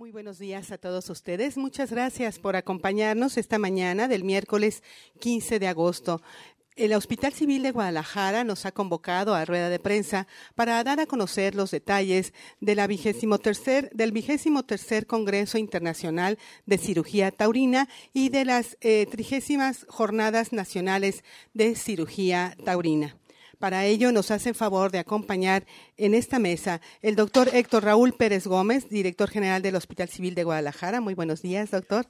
Muy buenos días a todos ustedes. Muchas gracias por acompañarnos esta mañana del miércoles 15 de agosto. El Hospital Civil de Guadalajara nos ha convocado a rueda de prensa para dar a conocer los detalles de del 23º Congreso Internacional de Cirugía Taurina y de las 30º Jornadas Nacionales de Cirugía Taurina. Para ello nos hacen favor de acompañar en esta mesa el doctor Héctor Raúl Pérez Gómez, director general del Hospital Civil de Guadalajara. Muy buenos días, doctor.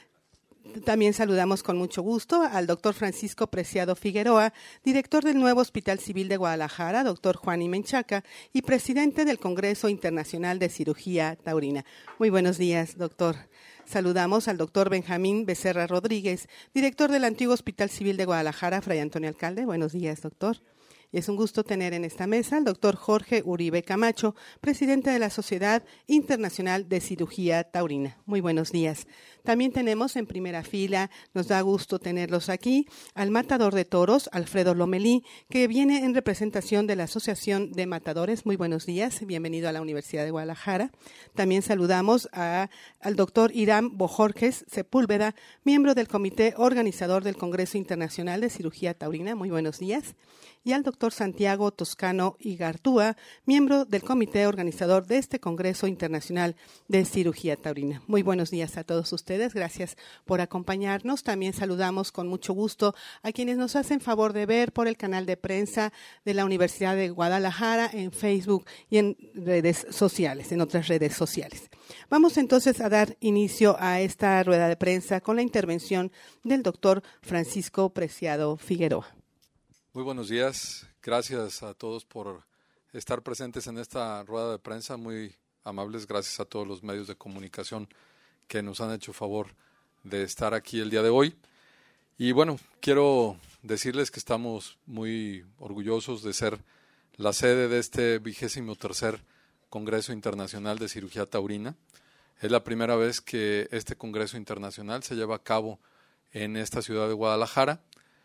También saludamos con mucho gusto al doctor Francisco Preciado Figueroa, director del nuevo Hospital Civil de Guadalajara, doctor Juan I. Menchaca, y presidente del Congreso Internacional de Cirugía Taurina. Muy buenos días, doctor. Saludamos al doctor Benjamín Becerra Rodríguez, director del antiguo Hospital Civil de Guadalajara, Fray Antonio Alcalde. Buenos días, doctor. Y es un gusto tener en esta mesa al doctor Jorge Uribe Camacho, presidente de la Sociedad Internacional de Cirugía Taurina. Muy buenos días. También tenemos en primera fila, nos da gusto tenerlos aquí, al matador de toros, Alfredo Lomelí, que viene en representación de la Asociación de Matadores. Muy buenos días, bienvenido a la Universidad de Guadalajara. También saludamos al doctor Irán Bojorges Sepúlveda, miembro del Comité Organizador del Congreso Internacional de Cirugía Taurina. Muy buenos días. Y al doctor Santiago Toscano Igartúa, miembro del comité organizador de este Congreso Internacional de Cirugía Taurina. Muy buenos días a todos ustedes, gracias por acompañarnos. También saludamos con mucho gusto a quienes nos hacen favor de ver por el canal de prensa de la Universidad de Guadalajara en Facebook y en redes sociales, en otras redes sociales. Vamos entonces a dar inicio a esta rueda de prensa con la intervención del doctor Francisco Preciado Figueroa. Muy buenos días, gracias a todos por estar presentes en esta rueda de prensa, muy amables, gracias a todos los medios de comunicación que nos han hecho favor de estar aquí el día de hoy. Y bueno, quiero decirles que estamos muy orgullosos de ser la sede de este 23º Congreso Internacional de Cirugía Taurina. Es la primera vez que este Congreso Internacional se lleva a cabo en esta ciudad de Guadalajara.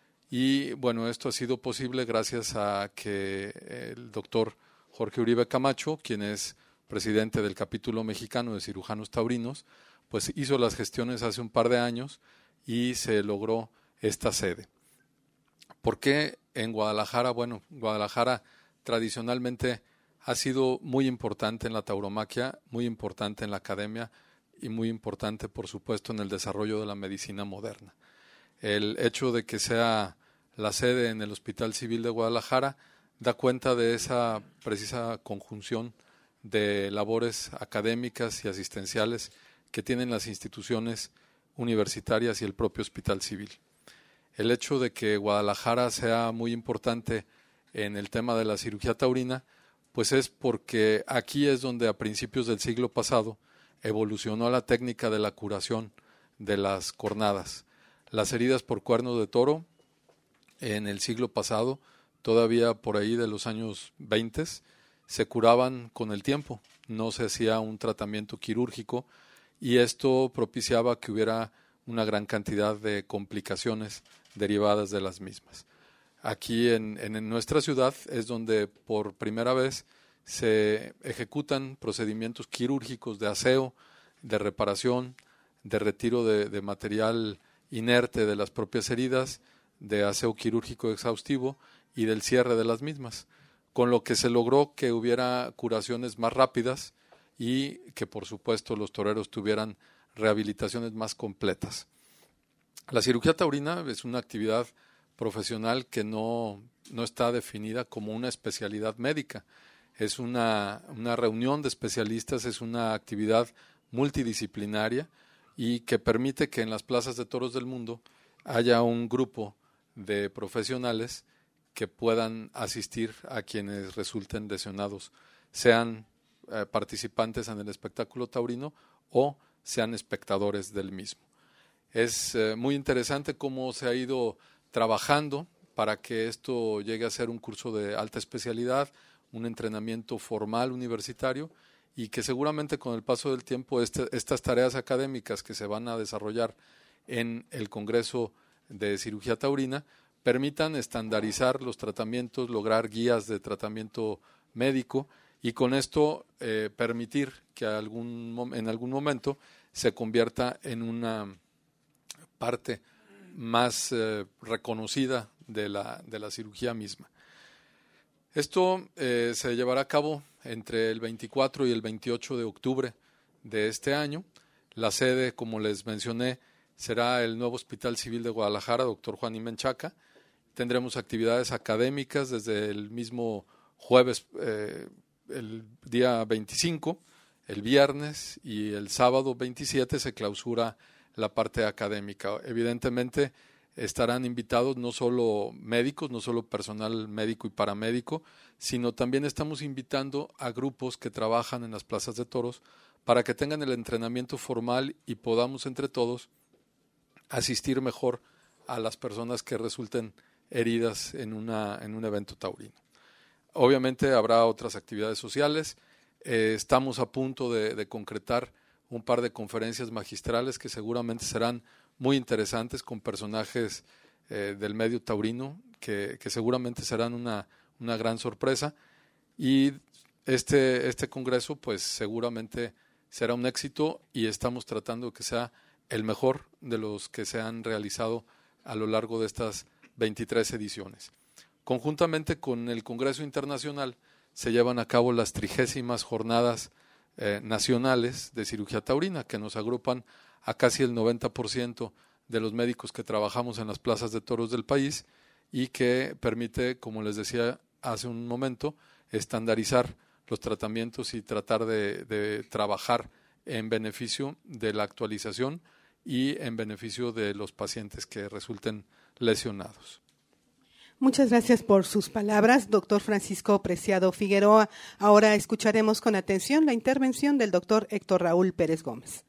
Y bueno, esto ha sido posible gracias a que el doctor Jorge Uribe Camacho, quien es presidente del capítulo mexicano de cirujanos taurinos, pues hizo las gestiones hace un par de años y se logró esta sede. ¿Por qué en Guadalajara? Bueno, Guadalajara tradicionalmente ha sido muy importante en la tauromaquia, muy importante en la academia y muy importante, por supuesto, en el desarrollo de la medicina moderna. El hecho de que sea la sede en el Hospital Civil de Guadalajara da cuenta de esa precisa conjunción de labores académicas y asistenciales que tienen las instituciones universitarias y el propio Hospital Civil. El hecho de que Guadalajara sea muy importante en el tema de la cirugía taurina, pues es porque aquí es donde a principios del siglo pasado evolucionó la técnica de la curación de las cornadas. Las heridas por cuerno de toro en el siglo pasado, todavía por ahí de los años 20, se curaban con el tiempo, no se hacía un tratamiento quirúrgico y esto propiciaba que hubiera una gran cantidad de complicaciones derivadas de las mismas. Aquí en nuestra ciudad es donde por primera vez se ejecutan procedimientos quirúrgicos de aseo, de reparación, de retiro de material inerte de las propias heridas, de aseo quirúrgico exhaustivo y del cierre de las mismas, con lo que se logró que hubiera curaciones más rápidas y que por supuesto los toreros tuvieran rehabilitaciones más completas. La cirugía taurina es una actividad profesional que no está definida como una especialidad médica, es una reunión de especialistas, es una actividad multidisciplinaria y que permite que en las plazas de toros del mundo haya un grupo de profesionales que puedan asistir a quienes resulten lesionados, sean participantes en el espectáculo taurino o sean espectadores del mismo. Es muy interesante cómo se ha ido trabajando para que esto llegue a ser un curso de alta especialidad, un entrenamiento formal universitario y que seguramente con el paso del tiempo estas tareas académicas que se van a desarrollar en el Congreso de Cirugía Taurina permitan estandarizar los tratamientos, lograr guías de tratamiento médico y con esto permitir que en algún momento se convierta en una parte más reconocida de la cirugía misma. Esto se llevará a cabo entre el 24 y el 28 de octubre de este año. La sede, como les mencioné, será el nuevo Hospital Civil de Guadalajara, Dr. Juan y Menchaca. Tendremos actividades académicas desde el mismo jueves, el día 25, el viernes y el sábado 27 se clausura la parte académica. Evidentemente estarán invitados no solo médicos, no solo personal médico y paramédico, sino también estamos invitando a grupos que trabajan en las plazas de toros para que tengan el entrenamiento formal y podamos entre todos asistir mejor a las personas que resulten heridas en un evento taurino. Obviamente habrá otras actividades sociales. Estamos a punto de concretar un par de conferencias magistrales que seguramente serán muy interesantes con personajes del medio taurino que seguramente serán una gran sorpresa, y este congreso pues seguramente será un éxito y estamos tratando de que sea el mejor de los que se han realizado a lo largo de estas 23 ediciones. Conjuntamente con el Congreso Internacional se llevan a cabo las 30º jornadas nacionales de cirugía taurina, que nos agrupan a casi el 90% de los médicos que trabajamos en las plazas de toros del país y que permite, como les decía hace un momento, estandarizar los tratamientos y tratar de trabajar en beneficio de la actualización y en beneficio de los pacientes que resulten lesionados. Muchas gracias por sus palabras, doctor Francisco Preciado Figueroa. Ahora escucharemos con atención la intervención del doctor Héctor Raúl Pérez Gómez.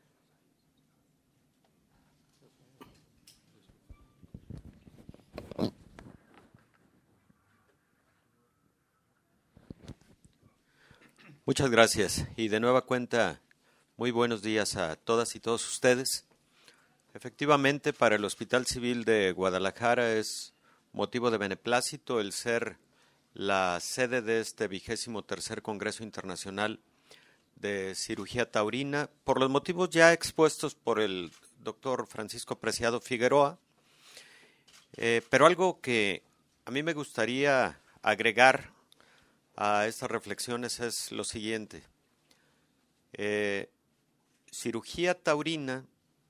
Muchas gracias y de nueva cuenta, muy buenos días a todas y todos ustedes. Efectivamente, para el Hospital Civil de Guadalajara es motivo de beneplácito el ser la sede de este 23º Congreso Internacional de Cirugía Taurina, por los motivos ya expuestos por el doctor Francisco Preciado Figueroa, pero algo que a mí me gustaría agregar a estas reflexiones es lo siguiente. Cirugía taurina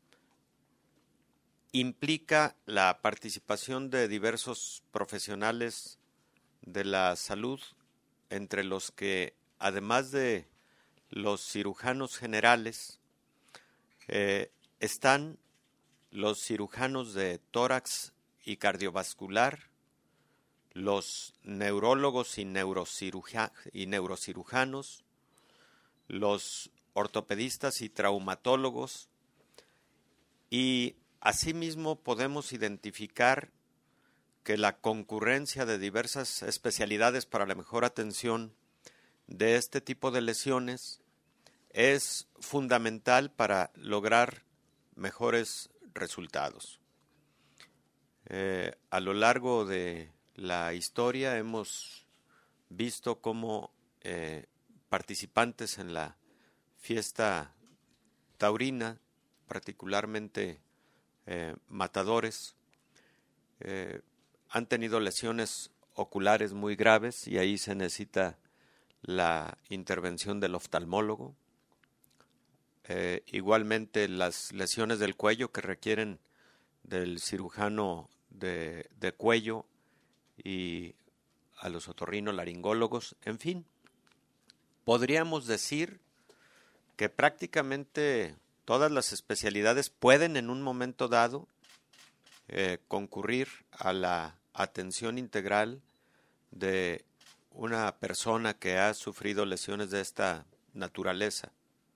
implica la participación de diversos profesionales de la salud, entre los que, además de los cirujanos generales, están los cirujanos de tórax y cardiovascular, los neurólogos y neurocirujanos, los ortopedistas y traumatólogos, y asimismo podemos identificar que la concurrencia de diversas especialidades para la mejor atención de este tipo de lesiones es fundamental para lograr mejores resultados. A lo largo de la historia hemos visto cómo participantes en la fiesta taurina, particularmente matadores, han tenido lesiones oculares muy graves y ahí se necesita la intervención del oftalmólogo. Igualmente las lesiones del cuello que requieren del cirujano de cuello y a los otorrinolaringólogos, en fin. Podríamos decir que prácticamente todas las especialidades pueden en un momento dado concurrir a la atención integral de una persona que ha sufrido lesiones de esta naturaleza.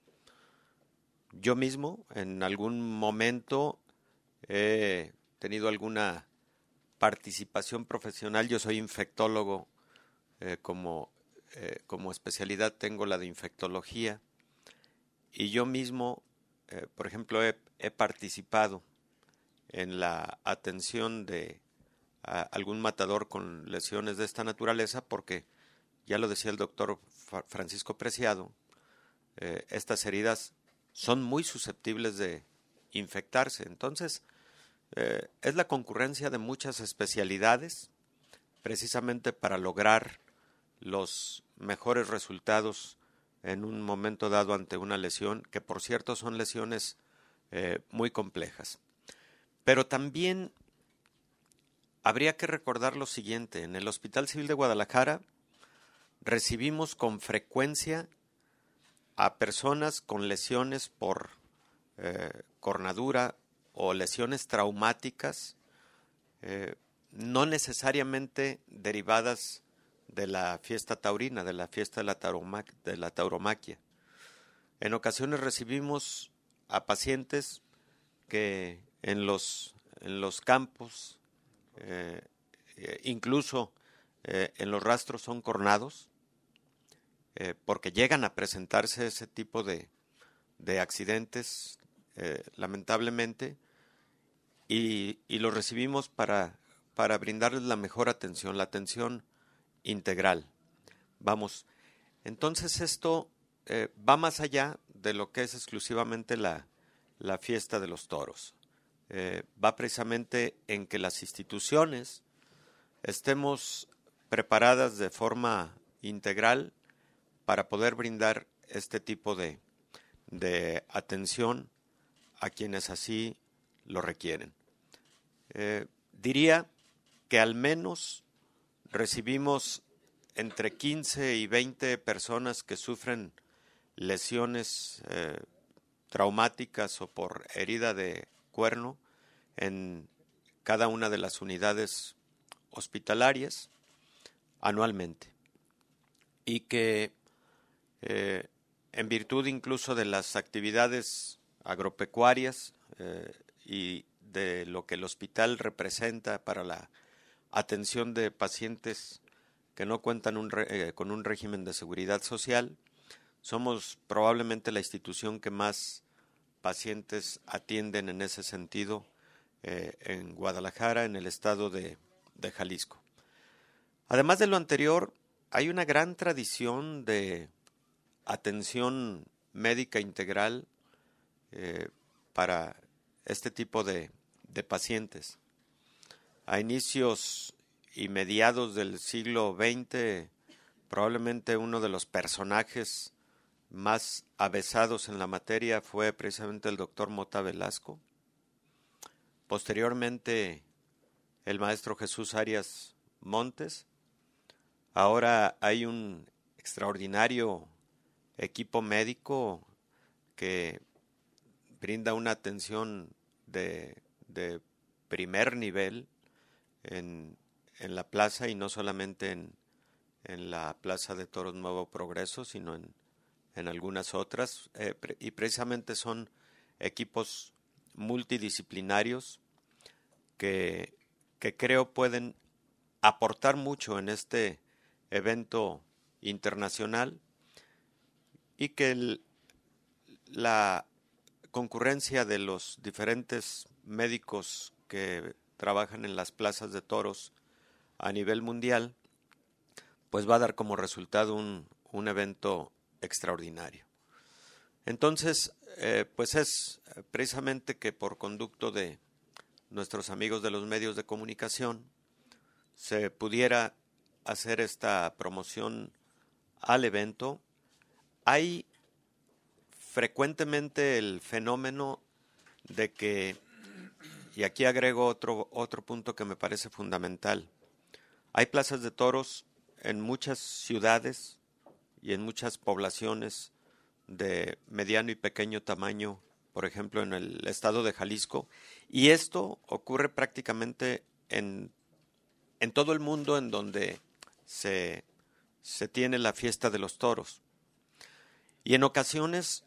Yo mismo en algún momento he tenido alguna participación profesional. Yo soy infectólogo, como especialidad tengo la de infectología, y yo mismo, por ejemplo, he participado en la atención de algún matador con lesiones de esta naturaleza, porque ya lo decía el doctor Francisco Preciado, estas heridas son muy susceptibles de infectarse. Entonces, es la concurrencia de muchas especialidades precisamente para lograr los mejores resultados en un momento dado ante una lesión, que por cierto son lesiones muy complejas. Pero también habría que recordar lo siguiente: en el Hospital Civil de Guadalajara recibimos con frecuencia a personas con lesiones por cornadura o lesiones traumáticas, no necesariamente derivadas de la fiesta taurina, de la fiesta de la tauromaquia. En ocasiones recibimos a pacientes que en los campos, incluso en los rastros, son cornados, porque llegan a presentarse ese tipo de accidentes, lamentablemente, y los recibimos para brindarles la mejor atención, la atención integral. Vamos, entonces esto va más allá de lo que es exclusivamente la fiesta de los toros. Va precisamente en que las instituciones estemos preparadas de forma integral para poder brindar este tipo de atención a quienes así lo requieren. Diría que al menos recibimos entre 15 y 20 personas que sufren lesiones traumáticas o por herida de cuerno en cada una de las unidades hospitalarias anualmente, y que en virtud incluso de las actividades agropecuarias y de lo que el hospital representa para la atención de pacientes que no cuentan con un régimen de seguridad social, somos probablemente la institución que más pacientes atienden en ese sentido en Guadalajara, en el estado de Jalisco. Además de lo anterior, hay una gran tradición de atención médica integral para este tipo de pacientes. A inicios y mediados del siglo XX, probablemente uno de los personajes más avesados en la materia fue precisamente el doctor Mota Velasco. Posteriormente, el maestro Jesús Arias Montes. Ahora hay un extraordinario equipo médico que brinda una atención de primer nivel en la plaza, y no solamente en la Plaza de Toros Nuevo Progreso, sino en algunas otras, y precisamente son equipos multidisciplinarios que creo pueden aportar mucho en este evento internacional, y que la concurrencia de los diferentes médicos que trabajan en las plazas de toros a nivel mundial, pues va a dar como resultado un evento extraordinario. Entonces, pues es precisamente que por conducto de nuestros amigos de los medios de comunicación se pudiera hacer esta promoción al evento. Hay frecuentemente el fenómeno de que, y aquí agrego otro punto que me parece fundamental, hay plazas de toros en muchas ciudades y en muchas poblaciones de mediano y pequeño tamaño, por ejemplo en el estado de Jalisco, y esto ocurre prácticamente en todo el mundo en donde se tiene la fiesta de los toros. Y en ocasiones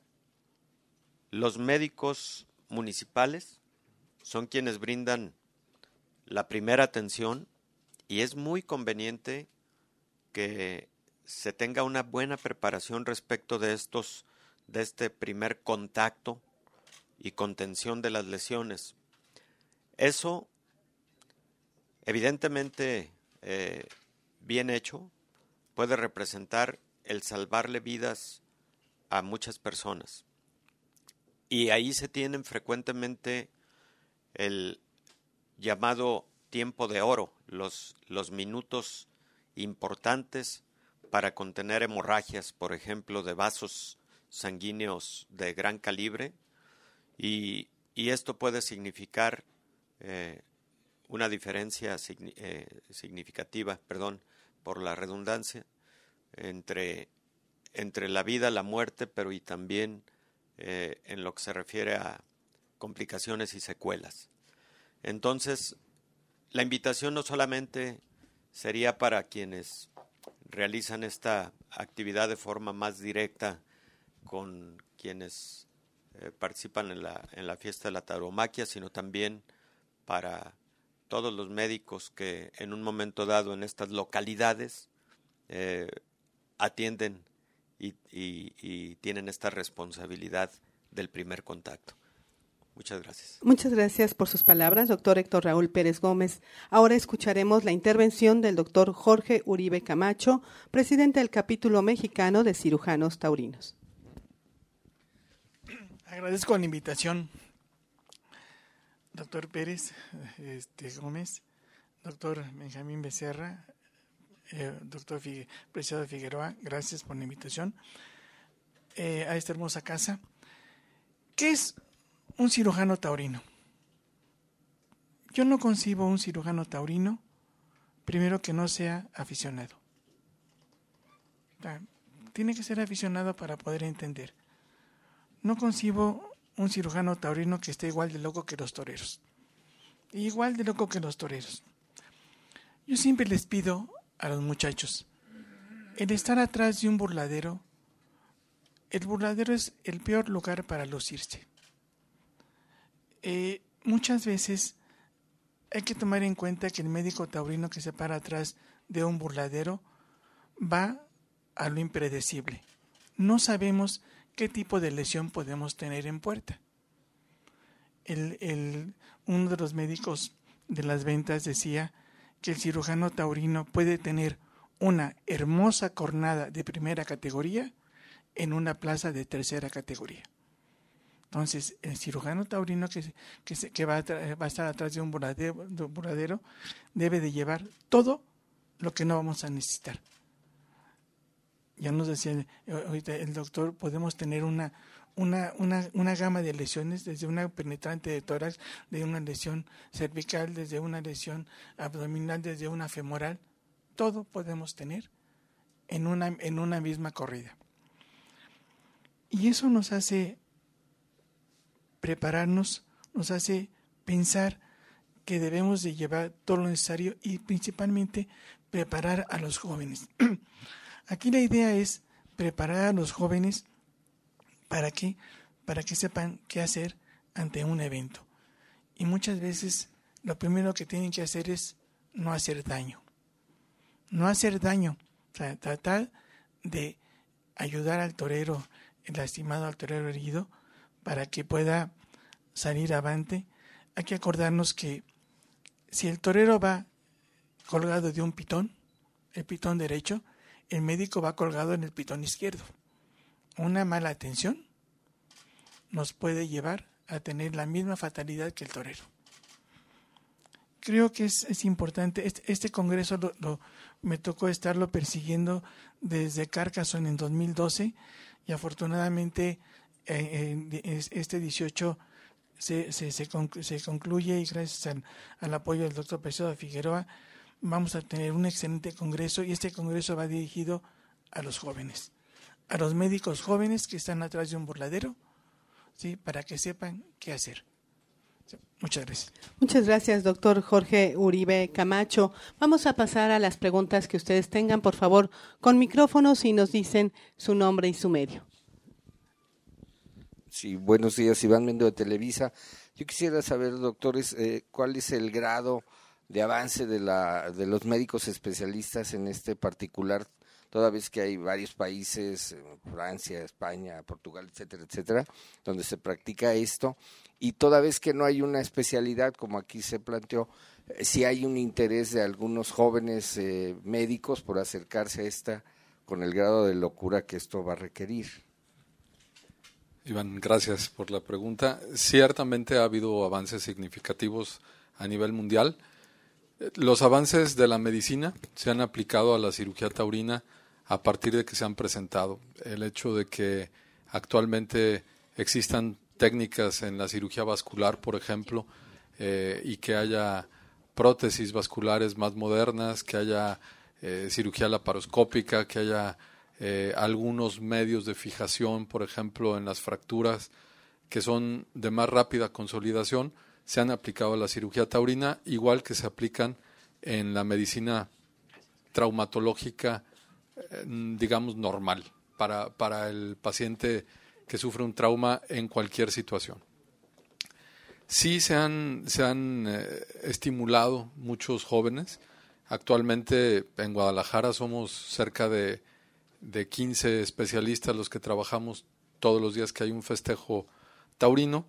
los médicos municipales son quienes brindan la primera atención, y es muy conveniente que se tenga una buena preparación respecto de este primer contacto y contención de las lesiones. Eso, evidentemente, bien hecho, puede representar el salvarle vidas a muchas personas. Y ahí se tienen frecuentemente el llamado tiempo de oro, los minutos importantes para contener hemorragias, por ejemplo, de vasos sanguíneos de gran calibre, y esto puede significar una diferencia significativa, por la redundancia, entre la vida, la muerte, pero y también en lo que se refiere a complicaciones y secuelas. Entonces, la invitación no solamente sería para quienes realizan esta actividad de forma más directa con quienes participan en la fiesta de la tauromaquia, sino también para todos los médicos que en un momento dado en estas localidades atienden y tienen esta responsabilidad del primer contacto. Muchas gracias. Muchas gracias por sus palabras, doctor Héctor Raúl Pérez Gómez. Ahora escucharemos la intervención del doctor Jorge Uribe Camacho, presidente del capítulo mexicano de cirujanos taurinos. Agradezco la invitación, doctor Pérez Gómez, doctor Benjamín Becerra, doctor Preciado Figueroa, gracias por la invitación a esta hermosa casa. ¿Qué es un cirujano taurino? Yo no concibo un cirujano taurino, primero, que no sea aficionado. Tiene que ser aficionado para poder entender. No concibo un cirujano taurino que esté igual de loco que los toreros. Igual de loco que los toreros. Yo siempre les pido a los muchachos, el estar atrás de un burladero, el burladero es el peor lugar para lucirse. Muchas veces hay que tomar en cuenta que el médico taurino que se para atrás de un burladero va a lo impredecible. No sabemos qué tipo de lesión podemos tener en puerta. Uno de los médicos de las ventas decía que el cirujano taurino puede tener una hermosa cornada de primera categoría en una plaza de tercera categoría. Entonces, el cirujano taurino que va a estar atrás de un burladero debe de llevar todo lo que no vamos a necesitar. Ya nos decía ahorita el doctor, podemos tener una gama de lesiones, desde una penetrante de tórax, de una lesión cervical, desde una lesión abdominal, desde una femoral. Todo podemos tener en una misma corrida. Y eso nos hace prepararnos, nos hace pensar que debemos de llevar todo lo necesario y principalmente preparar a los jóvenes. Aquí la idea es preparar a los jóvenes para que sepan qué hacer ante un evento. Y muchas veces lo primero que tienen que hacer es no hacer daño. No hacer daño, o sea, tratar de ayudar al torero, el lastimado, al torero herido, para que pueda salir avante. Hay que acordarnos que si el torero va colgado de un pitón, el pitón derecho, el médico va colgado en el pitón izquierdo. Una mala atención nos puede llevar a tener la misma fatalidad que el torero. Creo que es importante. Este congreso me tocó estarlo persiguiendo desde Carcassonne en 2012 y afortunadamente este 18 se concluye, y gracias al apoyo del doctor Preciado Figueroa vamos a tener un excelente congreso, y este congreso va dirigido a los jóvenes, a los médicos jóvenes que están atrás de un burladero, ¿sí?, para que sepan qué hacer. Muchas gracias. Muchas gracias, doctor Jorge Uribe Camacho. Vamos a pasar a las preguntas que ustedes tengan, por favor, con micrófonos, y nos dicen su nombre y su medio. Sí, buenos días, Iván Mendo de Televisa. Yo quisiera saber, doctores, cuál es el grado de avance de los médicos especialistas en este particular, toda vez que hay varios países, Francia, España, Portugal, etcétera, etcétera, donde se practica esto, y toda vez que no hay una especialidad, como aquí se planteó, si hay un interés de algunos jóvenes médicos por acercarse a esta con el grado de locura que esto va a requerir. Iván, gracias por la pregunta. Ciertamente ha habido avances significativos a nivel mundial. Los avances de la medicina se han aplicado a la cirugía taurina a partir de que se han presentado. El hecho de que actualmente existan técnicas en la cirugía vascular, por ejemplo, y que haya prótesis vasculares más modernas, que haya cirugía laparoscópica, que haya algunos medios de fijación, por ejemplo, en las fracturas, que son de más rápida consolidación, se han aplicado a la cirugía taurina, igual que se aplican en la medicina traumatológica, digamos, normal, para el paciente que sufre un trauma en cualquier situación. Sí se han estimulado muchos jóvenes. Actualmente en Guadalajara somos cerca de 15 especialistas los que trabajamos todos los días que hay un festejo taurino.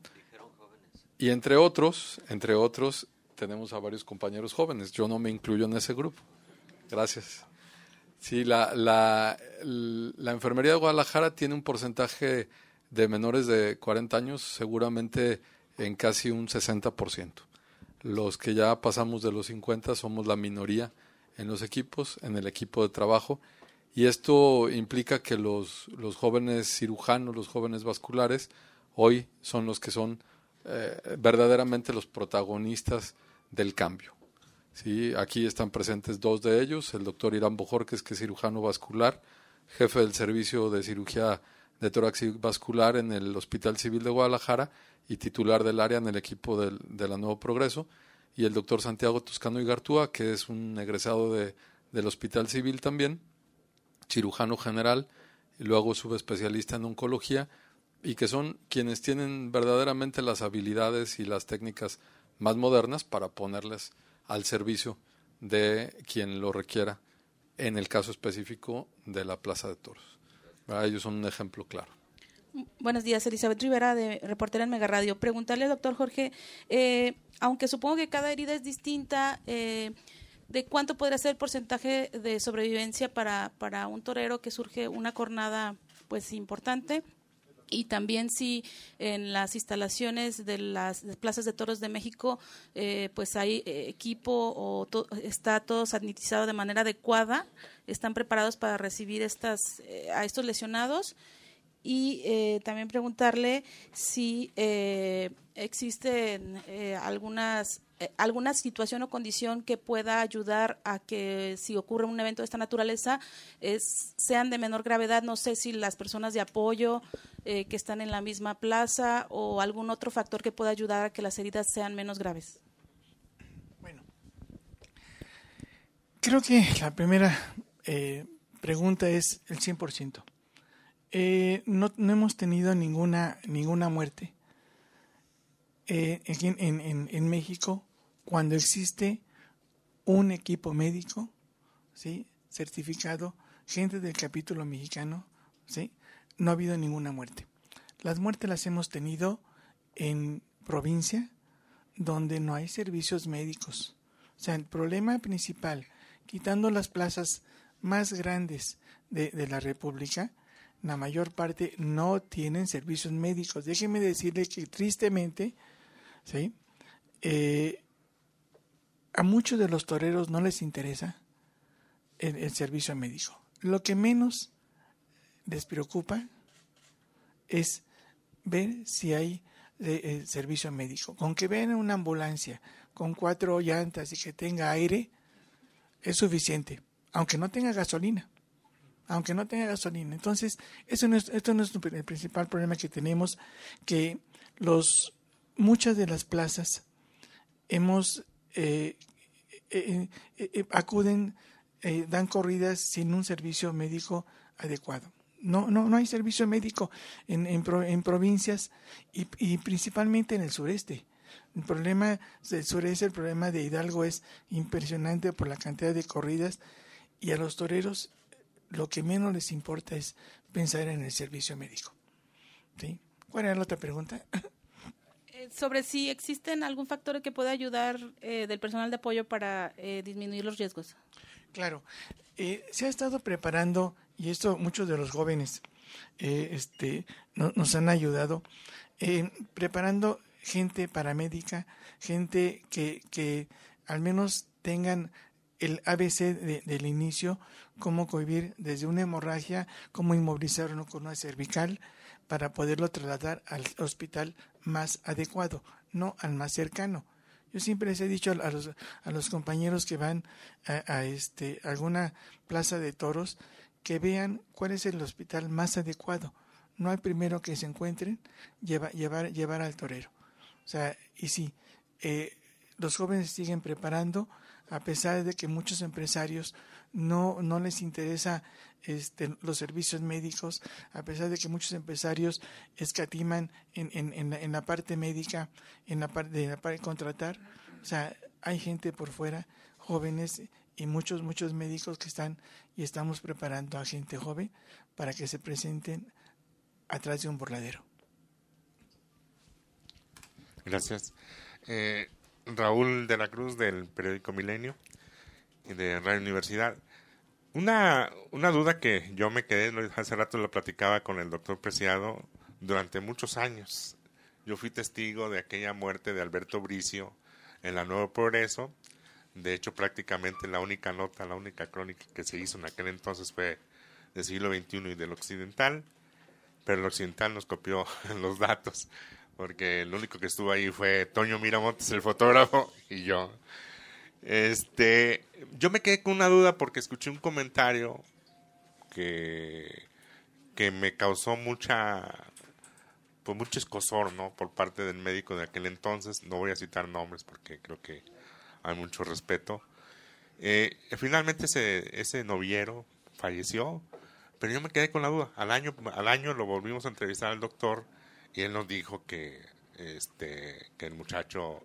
Y entre otros, tenemos a varios compañeros jóvenes. Yo no me incluyo en ese grupo. Gracias. Sí, la Enfermería de Guadalajara tiene un porcentaje de menores de 40 años, seguramente en casi un 60%. Los que ya pasamos de los 50 somos la minoría en los equipos, en el equipo de trabajo, y esto implica que los jóvenes cirujanos, los jóvenes vasculares, hoy son los que son verdaderamente los protagonistas del cambio. ¿Sí? Aquí están presentes dos de ellos, el doctor Irán Bojorquez, que es cirujano vascular, jefe del servicio de cirugía de tórax y vascular en el Hospital Civil de Guadalajara y titular del área en el equipo de la Nuevo Progreso, y el doctor Santiago Toscano Igartúa, que es un egresado del Hospital Civil también, cirujano general y luego subespecialista en oncología, y que son quienes tienen verdaderamente las habilidades y las técnicas más modernas para ponerles al servicio de quien lo requiera, en el caso específico de la Plaza de Toros. Ellos son un ejemplo claro. Buenos días, Elizabeth Rivera, reportera en Mega Radio. Preguntarle al doctor Jorge, aunque supongo que cada herida es distinta, ¿de cuánto podría ser el porcentaje de sobrevivencia para un torero que surge una cornada pues importante? Y también si en las instalaciones de las plazas de toros de México pues hay equipo o está todo sanitizado de manera adecuada, están preparados para recibir a estos lesionados. Y también preguntarle si existen alguna situación o condición que pueda ayudar a que si ocurre un evento de esta naturaleza sean de menor gravedad. No sé si las personas de apoyo que están en la misma plaza o algún otro factor que pueda ayudar a que las heridas sean menos graves. Bueno, creo que la primera pregunta es el 100%. No hemos tenido ninguna muerte aquí en México cuando existe un equipo médico, ¿sí?, certificado, gente del capítulo mexicano, ¿sí?, no ha habido ninguna muerte. Las muertes las hemos tenido en provincia donde no hay servicios médicos. O sea, el problema principal, quitando las plazas más grandes de la República, la mayor parte no tienen servicios médicos. Déjeme decirle que tristemente, ¿sí?, a muchos de los toreros no les interesa el servicio médico. Lo que menos les preocupa es ver si hay servicio médico. Con que vean una ambulancia con 4 llantas y que tenga aire es suficiente, aunque no tenga gasolina. Entonces, esto no es el principal problema que tenemos, que muchas de las plazas acuden, dan corridas sin un servicio médico adecuado. No hay servicio médico en provincias y principalmente en el sureste. El problema del sureste, el problema de Hidalgo es impresionante por la cantidad de corridas, y a los toreros lo que menos les importa es pensar en el servicio médico. ¿Sí? ¿Cuál era la otra pregunta? Sobre si existen algún factor que pueda ayudar del personal de apoyo para disminuir los riesgos. Claro. Se ha estado preparando y esto muchos de los jóvenes nos han ayudado preparando gente paramédica, gente que al menos tengan el ABC del inicio, cómo convivir desde una hemorragia, cómo inmovilizar una columna cervical para poderlo trasladar al hospital más adecuado, no al más cercano. Yo siempre les he dicho a los compañeros que van a alguna plaza de toros que vean cuál es el hospital más adecuado, no al primero que se encuentren, llevar al torero. O sea, y sí, los jóvenes siguen preparando, a pesar de que muchos empresarios no les interesa los servicios médicos, a pesar de que muchos empresarios escatiman en la parte médica, en la parte de contratar. O sea, hay gente por fuera, jóvenes y muchos médicos que están y estamos preparando a gente joven para que se presenten atrás de un burladero. Gracias. Raúl de la Cruz, del periódico Milenio y de Radio Universidad. Una duda que yo me quedé, hace rato lo platicaba con el doctor Preciado, durante muchos años. Yo fui testigo de aquella muerte de Alberto Bricio en la Nuevo Progreso. De hecho, prácticamente la única nota, la única crónica que se hizo en aquel entonces fue del siglo XXI y del occidental, pero el occidental nos copió los datos, porque el único que estuvo ahí fue Toño Miramontes, el fotógrafo, y yo. Yo me quedé con una duda porque escuché un comentario que me causó mucho escozor, ¿no? Por parte del médico de aquel entonces. No voy a citar nombres porque creo que hay mucho respeto. Finalmente ese noviero falleció, pero yo me quedé con la duda. Al año lo volvimos a entrevistar al doctor y él nos dijo que el muchacho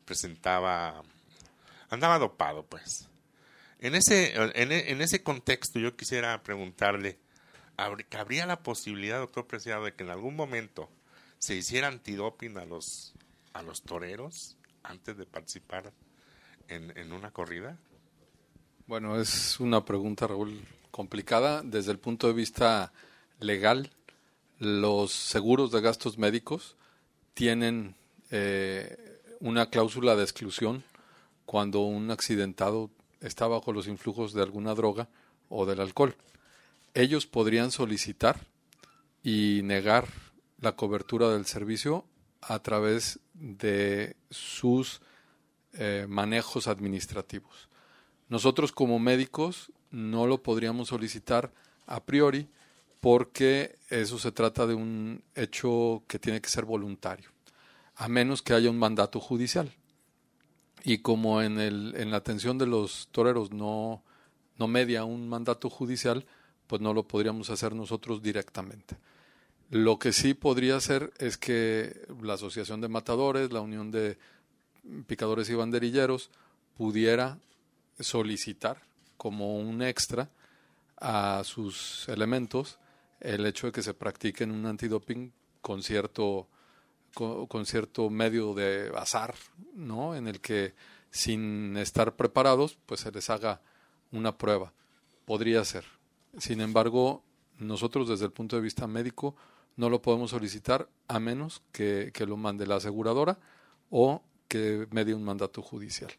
andaba dopado, pues. En ese contexto yo quisiera preguntarle, ¿habría la posibilidad, doctor Preciado, de que en algún momento se hiciera antidoping a los toreros antes de participar en una corrida? Bueno, es una pregunta, Raúl, complicada. Desde el punto de vista legal, los seguros de gastos médicos tienen una cláusula de exclusión cuando un accidentado está bajo los influjos de alguna droga o del alcohol. Ellos podrían solicitar y negar la cobertura del servicio a través de sus manejos administrativos. Nosotros como médicos no lo podríamos solicitar a priori porque eso se trata de un hecho que tiene que ser voluntario, a menos que haya un mandato judicial. Y como en la atención de los toreros no media un mandato judicial, pues no lo podríamos hacer nosotros directamente. Lo que sí podría ser es que la Asociación de Matadores, la Unión de Picadores y Banderilleros, pudiera solicitar como un extra a sus elementos el hecho de que se practiquen un antidoping con cierto medio de azar, ¿no? En el que sin estar preparados, pues se les haga una prueba. Podría ser. Sin embargo, nosotros desde el punto de vista médico no lo podemos solicitar a menos que lo mande la aseguradora o que medie un mandato judicial.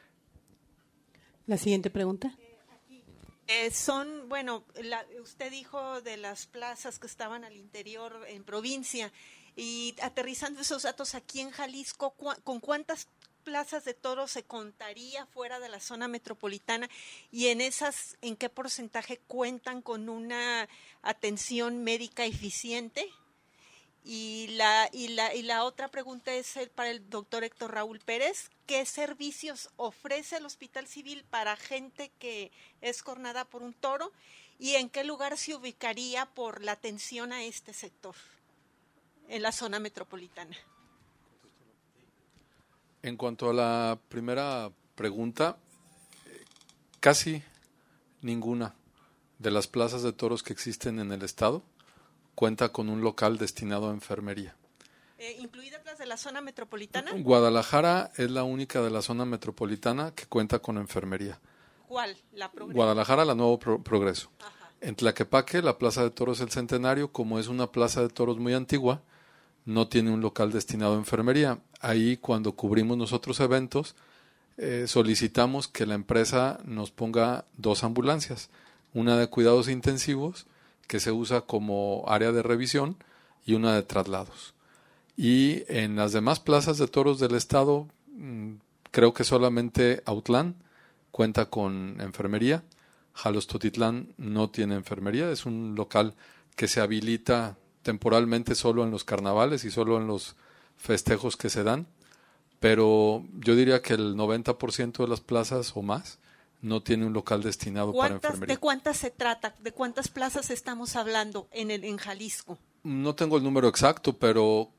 La siguiente pregunta. Usted dijo de las plazas que estaban al interior en provincia y aterrizando esos datos aquí en Jalisco, ¿con cuántas plazas de toros se contaría fuera de la zona metropolitana y en esas, en qué porcentaje cuentan con una atención médica eficiente? Y la otra pregunta es para el doctor Héctor Raúl Pérez. ¿Qué servicios ofrece el Hospital Civil para gente que es cornada por un toro? ¿Y en qué lugar se ubicaría por la atención a este sector en la zona metropolitana? En cuanto a la primera pregunta, casi ninguna de las plazas de toros que existen en el estado cuenta con un local destinado a enfermería. ¿Incluidas las de la zona metropolitana? Guadalajara es la única de la zona metropolitana que cuenta con enfermería. ¿Cuál? ¿La Progreso? Guadalajara, la Nuevo Progreso. Ajá. En Tlaquepaque, la Plaza de Toros El Centenario, como es una plaza de toros muy antigua, no tiene un local destinado a enfermería. Ahí, cuando cubrimos nosotros eventos, solicitamos que la empresa nos ponga 2 ambulancias, una de cuidados intensivos, que se usa como área de revisión, y una de traslados. Y en las demás plazas de toros del estado, creo que solamente Autlán cuenta con enfermería. Jalostotitlán no tiene enfermería, es un local que se habilita temporalmente solo en los carnavales y solo en los festejos que se dan, pero yo diría que el 90% de las plazas o más no tiene un local destinado para enfermería. ¿De cuántas se trata? ¿De cuántas plazas estamos hablando en Jalisco? No tengo el número exacto, pero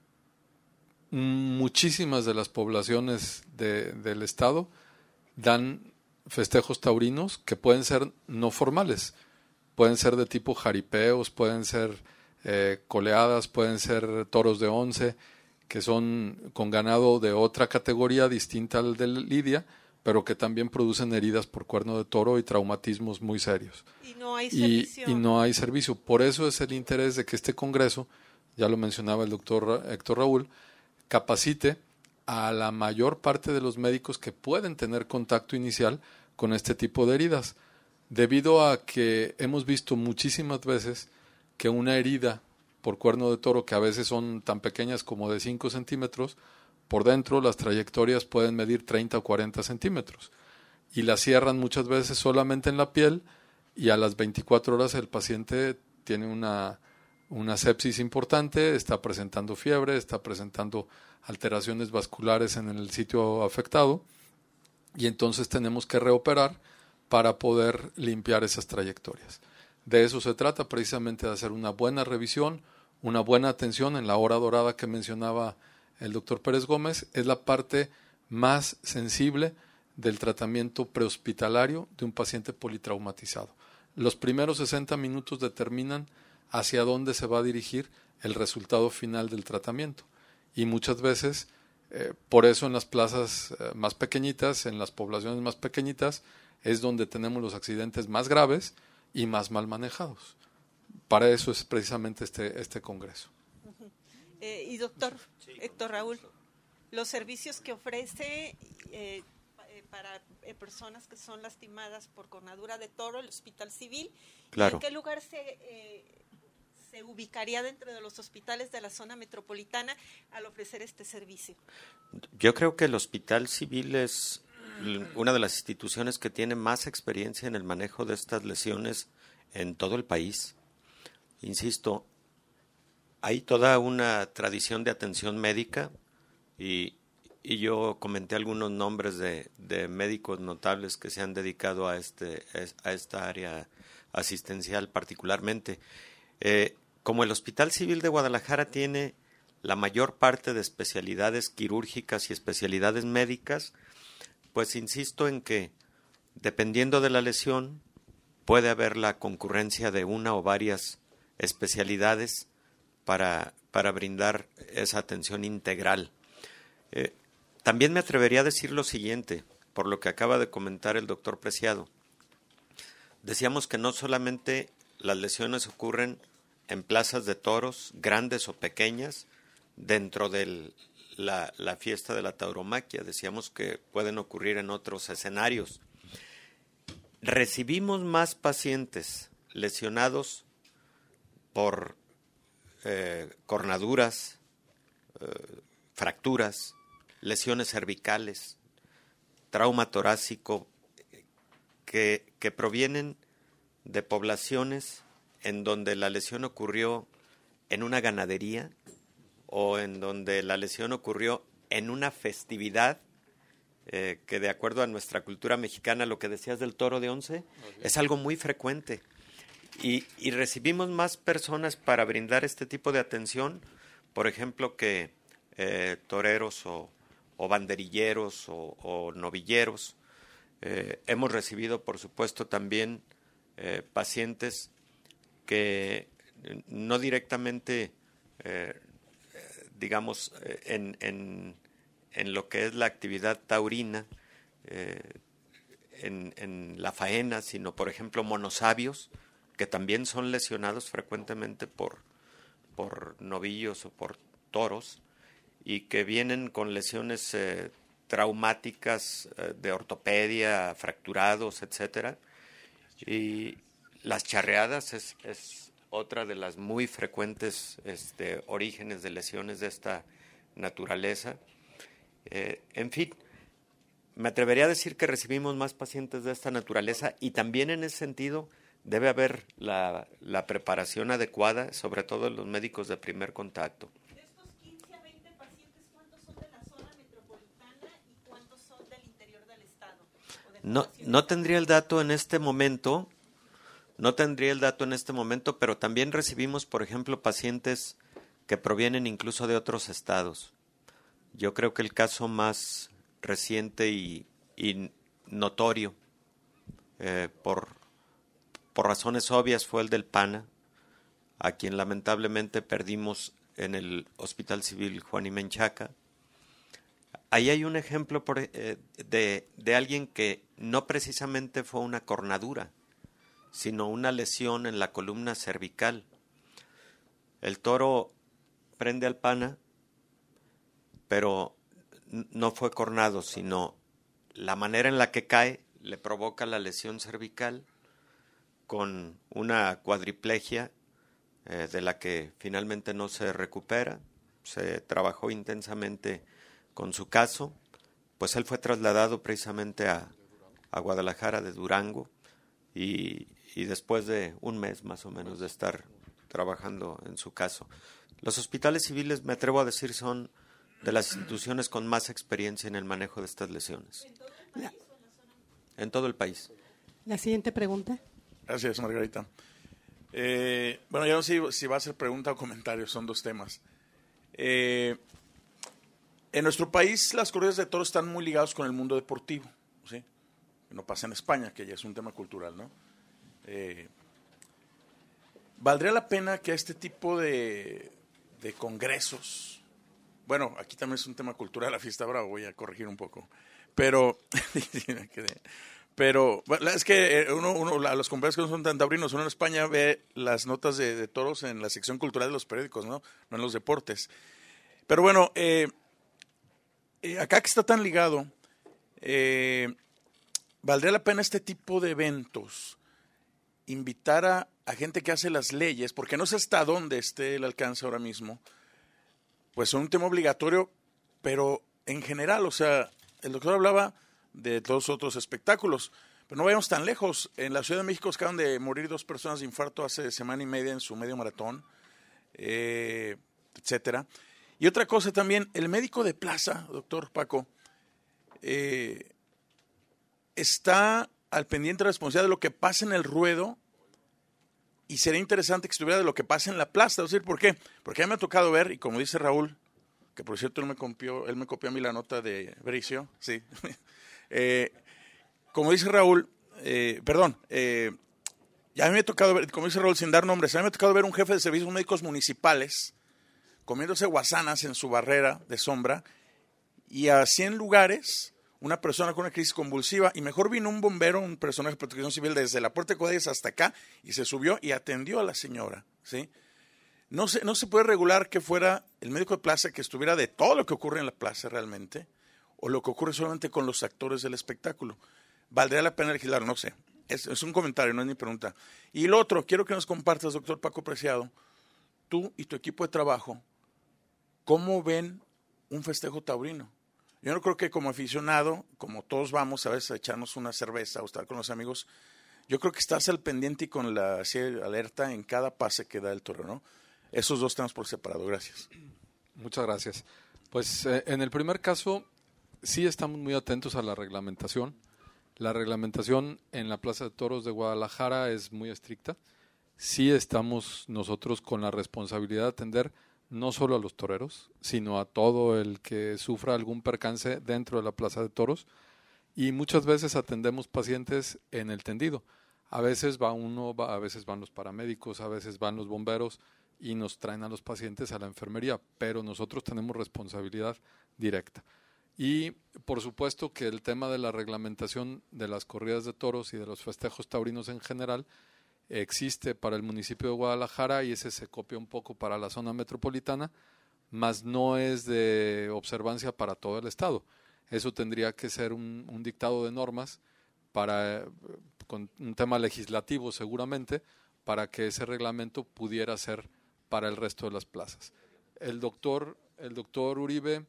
muchísimas de las poblaciones del estado dan festejos taurinos que pueden ser no formales, pueden ser de tipo jaripeos, pueden ser coleadas, pueden ser toros de 11, que son con ganado de otra categoría distinta al de lidia, pero que también producen heridas por cuerno de toro y traumatismos muy serios. Y no hay servicio. Y no hay servicio. Por eso es el interés de que este congreso, ya lo mencionaba el doctor Héctor Raúl, capacite a la mayor parte de los médicos que pueden tener contacto inicial con este tipo de heridas, debido a que hemos visto muchísimas veces que una herida por cuerno de toro, que a veces son tan pequeñas como de 5 centímetros, por dentro las trayectorias pueden medir 30 o 40 centímetros y la cierran muchas veces solamente en la piel, y a las 24 horas el paciente tiene una sepsis importante, está presentando fiebre, está presentando alteraciones vasculares en el sitio afectado, y entonces tenemos que reoperar para poder limpiar esas trayectorias. De eso se trata, precisamente, de hacer una buena revisión, una buena atención en la hora dorada que mencionaba el doctor Pérez Gómez. Es la parte más sensible del tratamiento prehospitalario de un paciente politraumatizado. Los primeros 60 minutos determinan hacia dónde se va a dirigir el resultado final del tratamiento. Y muchas veces, por eso en las plazas más pequeñitas, en las poblaciones más pequeñitas, es donde tenemos los accidentes más graves y más mal manejados. Para eso es precisamente este congreso. Y doctor Héctor Raúl, los servicios que ofrece para personas que son lastimadas por cornadura de toro, el Hospital Civil, claro. ¿En qué lugar se ubicaría dentro de los hospitales de la zona metropolitana al ofrecer este servicio? Yo creo que el Hospital Civil es una de las instituciones que tiene más experiencia en el manejo de estas lesiones en todo el país. Insisto, hay toda una tradición de atención médica y yo comenté algunos nombres de médicos notables que se han dedicado a esta área asistencial particularmente. Como el Hospital Civil de Guadalajara tiene la mayor parte de especialidades quirúrgicas y especialidades médicas, pues insisto en que, dependiendo de la lesión, puede haber la concurrencia de una o varias especialidades para brindar esa atención integral. También me atrevería a decir lo siguiente, por lo que acaba de comentar el doctor Preciado. Decíamos que no solamente las lesiones ocurren en plazas de toros, grandes o pequeñas, dentro de la fiesta de la tauromaquia. Decíamos que pueden ocurrir en otros escenarios. Recibimos más pacientes lesionados por cornaduras, fracturas, lesiones cervicales, trauma torácico, que provienen de poblaciones en donde la lesión ocurrió en una ganadería o en donde la lesión ocurrió en una festividad, que de acuerdo a nuestra cultura mexicana, lo que decías del toro de 11, es algo muy frecuente. Y recibimos más personas para brindar este tipo de atención, por ejemplo, que toreros o banderilleros o novilleros. Hemos recibido, por supuesto, también pacientes que no directamente, digamos, en lo que es la actividad taurina, en la faena, sino, por ejemplo, monosabios que también son lesionados frecuentemente por novillos o por toros, y que vienen con lesiones traumáticas de ortopedia, fracturados, etcétera. Y las charreadas es otra de las muy frecuentes orígenes de lesiones de esta naturaleza. En fin, me atrevería a decir que recibimos más pacientes de esta naturaleza, y también en ese sentido debe haber la preparación adecuada, sobre todo en los médicos de primer contacto. De estos 15 a 20 pacientes, ¿cuántos son de la zona metropolitana y cuántos son del interior del estado? No tendría el dato en este momento, pero también recibimos, por ejemplo, pacientes que provienen incluso de otros estados. Yo creo que el caso más reciente y notorio, por razones obvias, fue el del PANA, a quien lamentablemente perdimos en el Hospital Civil Juan y Menchaca. Ahí hay un ejemplo de alguien que no precisamente fue una cornadura, sino una lesión en la columna cervical. El toro prende al PANA, pero no fue cornado, sino la manera en la que cae le provoca la lesión cervical, con una cuadriplegia de la que finalmente no se recupera. Se trabajó intensamente con su caso, pues él fue trasladado precisamente a Guadalajara de Durango, y después de un mes más o menos de estar trabajando en su caso. Los hospitales civiles, me atrevo a decir, son de las instituciones con más experiencia en el manejo de estas lesiones. En todo el país. La siguiente pregunta. Gracias, Margarita. Bueno, ya no sé si va a ser pregunta o comentario, son dos temas. En nuestro país las corridas de toros están muy ligados con el mundo deportivo, ¿sí? No pasa en España, que ya es un tema cultural, ¿no? ¿Valdría la pena que este tipo de congresos, bueno, aquí también es un tema cultural, la fiesta brava, voy a corregir un poco, pero bueno, es que los compañeros que no son tan taurinos, uno en España ve las notas de toros en la sección cultural de los periódicos, no en los deportes. Pero bueno, acá que está tan ligado, ¿valdría la pena este tipo de eventos? Invitar a gente que hace las leyes, porque no sé hasta dónde esté el alcance ahora mismo, pues son un tema obligatorio, pero en general, o sea, el doctor hablaba de todos otros espectáculos, pero no vayamos tan lejos. En la Ciudad de México acaban de morir 2 personas de infarto hace semana y media en su medio maratón, etcétera. Y otra cosa también, el médico de plaza, doctor Paco, está al pendiente responsable de lo que pasa en el ruedo, y sería interesante que estuviera de lo que pasa en la plaza. Es decir, ¿por qué? Porque a mí me ha tocado ver, y como dice Raúl, que por cierto él me copió a mí la nota de Bricio, sí. Como dice Raúl, ya a mí me ha tocado ver, como dice Raúl, sin dar nombres, a mí me ha tocado ver un jefe de servicios médicos municipales comiéndose guasanas en su barrera de sombra, y a 100 lugares una persona con una crisis convulsiva, y mejor vino un bombero, un personaje de protección civil desde la Puerta de Códices hasta acá, y se subió y atendió a la señora, ¿sí? No se puede regular que fuera el médico de plaza que estuviera de todo lo que ocurre en la plaza realmente, o lo que ocurre solamente con los actores del espectáculo. ¿Valdría la pena legislar? No sé. Es un comentario, no es ni pregunta. Y lo otro, quiero que nos compartas, doctor Paco Preciado, tú y tu equipo de trabajo, ¿cómo ven un festejo taurino? Yo no creo que como aficionado, como todos vamos a veces a echarnos una cerveza o estar con los amigos, yo creo que estás al pendiente y con la alerta en cada pase que da el toro, ¿no? Esos dos temas por separado. Gracias. Muchas gracias. Pues en el primer caso, sí estamos muy atentos a la reglamentación. La reglamentación en la Plaza de Toros de Guadalajara es muy estricta. Sí estamos nosotros con la responsabilidad de atender no solo a los toreros, sino a todo el que sufra algún percance dentro de la Plaza de Toros, y muchas veces atendemos pacientes en el tendido. A veces a veces van los paramédicos, a veces van los bomberos y nos traen a los pacientes a la enfermería, pero nosotros tenemos responsabilidad directa. Y por supuesto que el tema de la reglamentación de las corridas de toros y de los festejos taurinos en general existe para el municipio de Guadalajara y ese se copia un poco para la zona metropolitana, mas no es de observancia para todo el estado. Eso tendría que ser un dictado de normas con un tema legislativo seguramente, para que ese reglamento pudiera ser para el resto de las plazas. El doctor Uribe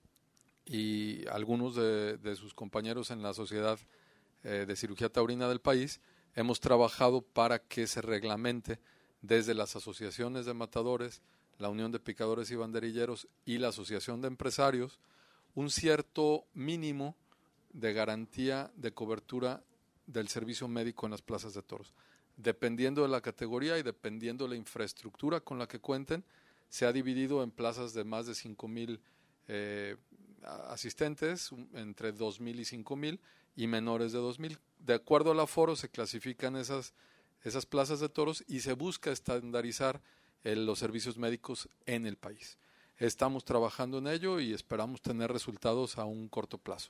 y algunos de sus compañeros en la Sociedad de Cirugía Taurina del país hemos trabajado para que se reglamente desde las asociaciones de matadores, la Unión de Picadores y Banderilleros y la Asociación de Empresarios un cierto mínimo de garantía de cobertura del servicio médico en las plazas de toros. Dependiendo de la categoría y dependiendo de la infraestructura con la que cuenten, se ha dividido en plazas de más de 5,000 asistentes, entre 2,000 y 5,000, y menores de 2,000. De acuerdo al aforo se clasifican esas plazas de toros y se busca estandarizar los servicios médicos en el país. Estamos trabajando en ello y esperamos tener resultados a un corto plazo.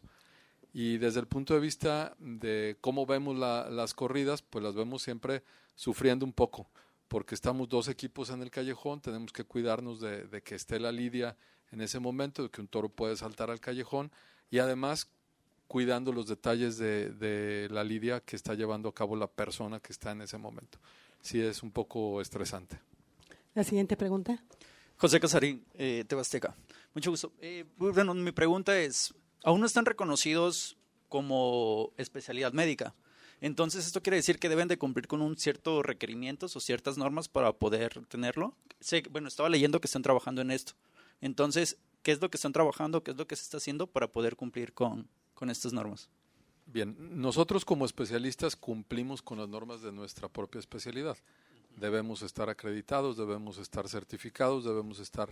Y desde el punto de vista de cómo vemos las corridas, pues las vemos siempre sufriendo un poco, porque estamos 2 equipos en el callejón, tenemos que cuidarnos de que esté la lidia en ese momento, de que un toro puede saltar al callejón, y además cuidando los detalles de la lidia que está llevando a cabo la persona que está en ese momento. Sí, es un poco estresante. La siguiente pregunta. José Casarín, TV Azteca. Mucho gusto. Bueno, mi pregunta es, aún no están reconocidos como especialidad médica. Entonces, ¿esto quiere decir que deben de cumplir con un cierto requerimientos o ciertas normas para poder tenerlo? Estaba leyendo que están trabajando en esto. Entonces, ¿qué es lo que están trabajando? ¿Qué es lo que se está haciendo para poder cumplir con estas normas? Bien, nosotros como especialistas cumplimos con las normas de nuestra propia especialidad. Debemos estar acreditados, debemos estar certificados, debemos estar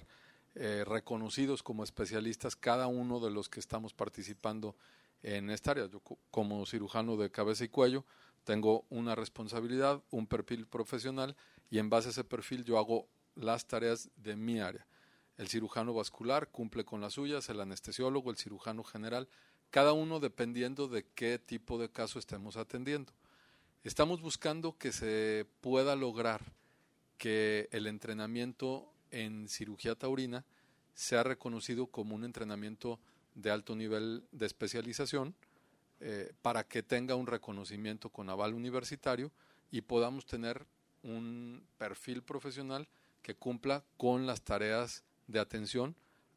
reconocidos como especialistas cada uno de los que estamos participando en esta área. Yo como cirujano de cabeza y cuello tengo una responsabilidad, un perfil profesional, y en base a ese perfil yo hago las tareas de mi área. El cirujano vascular cumple con las suyas, el anestesiólogo, el cirujano general, cada uno dependiendo de qué tipo de caso estemos atendiendo. Estamos buscando que se pueda lograr que el entrenamiento en cirugía taurina sea reconocido como un entrenamiento de alto nivel de especialización, para que tenga un reconocimiento con aval universitario y podamos tener un perfil profesional que cumpla con las tareas de atención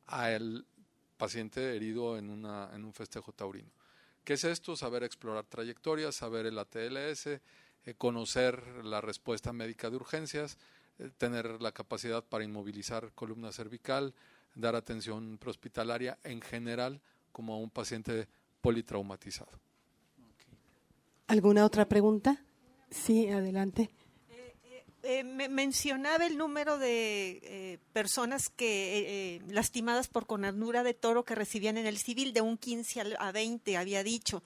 al paciente herido en un festejo taurino. ¿Qué es esto? Saber explorar trayectorias, saber el ATLS, conocer la respuesta médica de urgencias, tener la capacidad para inmovilizar columna cervical, dar atención prehospitalaria en general como a un paciente politraumatizado. ¿Alguna otra pregunta? Sí, adelante. Mencionaba el número de personas que lastimadas por cornadura de toro que recibían en el civil, de un 15 a 20, había dicho.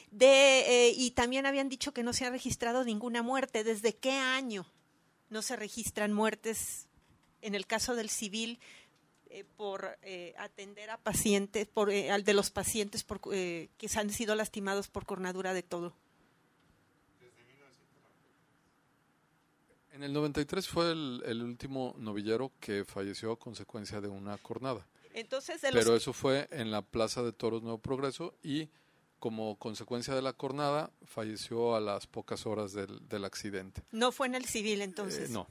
Y también habían dicho que no se ha registrado ninguna muerte. ¿Desde qué año no se registran muertes en el caso del civil por atender a pacientes, de los pacientes que han sido lastimados por cornadura de toro? En el 93 fue el último novillero que falleció a consecuencia de una cornada. Entonces, pero eso fue en la Plaza de Toros Nuevo Progreso y como consecuencia de la cornada falleció a las pocas horas del accidente. ¿No fue en el civil entonces? No.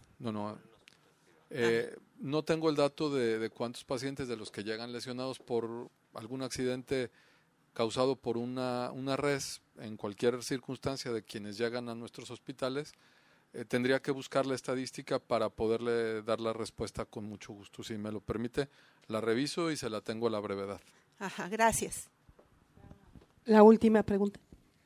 No tengo el dato de cuántos pacientes de los que llegan lesionados por algún accidente causado por una res, en cualquier circunstancia de quienes llegan a nuestros hospitales. Tendría que buscar la estadística para poderle dar la respuesta con mucho gusto. Si me lo permite, la reviso y se la tengo a la brevedad. Ajá, gracias. La última pregunta.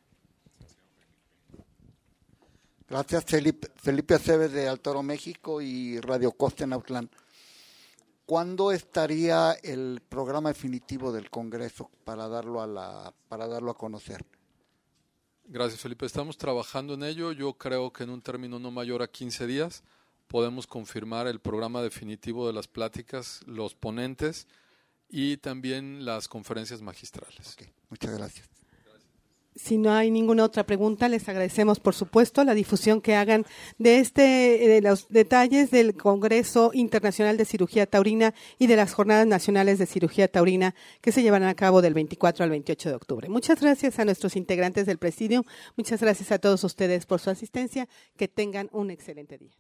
Gracias, Felipe Aceves de Altoro, México y Radio Costa en Autlán. ¿Cuándo estaría el programa definitivo del Congreso para darlo a conocer? Gracias, Felipe. Estamos trabajando en ello. Yo creo que en un término no mayor a 15 días podemos confirmar el programa definitivo de las pláticas, los ponentes y también las conferencias magistrales. Okay, muchas gracias. Si no hay ninguna otra pregunta, les agradecemos, por supuesto, la difusión que hagan de los detalles del Congreso Internacional de Cirugía Taurina y de las Jornadas Nacionales de Cirugía Taurina que se llevarán a cabo del 24 al 28 de octubre. Muchas gracias a nuestros integrantes del Presidium. Muchas gracias a todos ustedes por su asistencia. Que tengan un excelente día.